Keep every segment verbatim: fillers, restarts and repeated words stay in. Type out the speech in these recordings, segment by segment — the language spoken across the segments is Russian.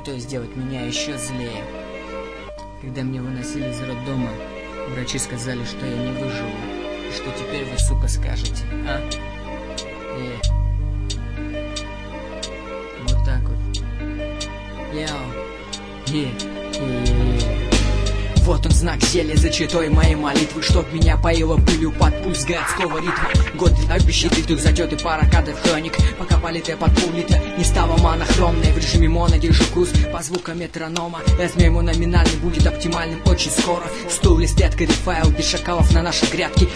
мечтой сделать меня еще злее. Когда меня выносили из роддома, врачи сказали, что я не выживу. И что теперь вы, сука, скажете, а? Э. Вот так вот. Яу. Е. Е. Вот он знак зелья за читой моей молитвы, чтоб меня поило пылью под пульс городского ритма. Год обещанный вдруг затет и пара кадров хроник. Пока политая под пол-литра не стала монохромной. В режиме моно держу курс по звукам метронома. Размер ему номинальный будет оптимальным очень скоро. Стул листет кодифайл без шакалов на нашей грядке.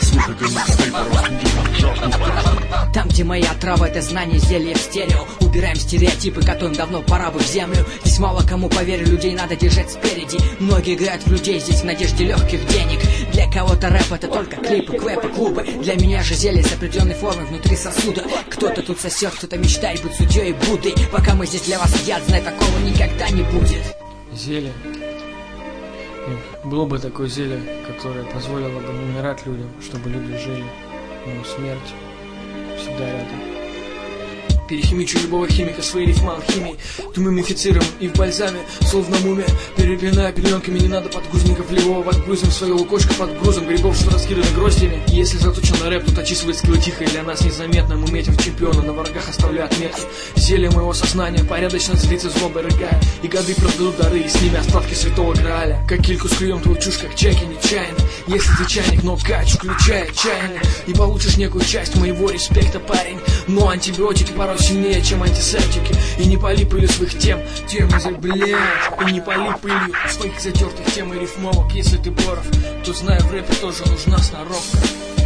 Там, где моя трава, это знание зелья в стерео. Убираем стереотипы, которым давно пора бы в землю. Здесь мало кому поверю, людей надо держать спереди. Многие играют в людей здесь в надежде легких денег. Для кого-то рэп это только клипы, квепы, клубы. Для меня же зелье с определенной формой внутри сосуда. Кто-то тут сосет, кто-то мечтает быть судьей и Буддой. Пока мы здесь для вас едят, знай, такого никогда не будет. Зелье. Было бы такое зелье, которое позволило бы не умирать людям, чтобы люди жили. Но смерть всегда рядом. Перехимичу любого химика своей рифма алхимии. То мумифицируем и в бальзаме, словно мумия. Перепиная пеленками, не надо подгузников левого. Подгрузим свое лукошко под грузом грибов, что раскиданы гроздями. Если заточен на рэп, то отчисывает скиллы тихо и для нас незаметно. Мы метим в чемпиона, на врагах оставляя отметки. Зелье моего сознания порядочно злится злобой рыгая. И годы продадут дары, и с ними остатки святого Грааля. Как кильку склюем твою чушь, как чайки нечаянно. Если ты чайник, но кач, включай отчаяние. И получишь некую часть моего респекта, парень. Но антибиотики порой сильнее, чем антисептики. И не пали пылью своих тем, тем из блядь. И не пали пылью своих затертых тем и рифмовок. Если ты Боров, то знай, в рэпе тоже нужна сноровка.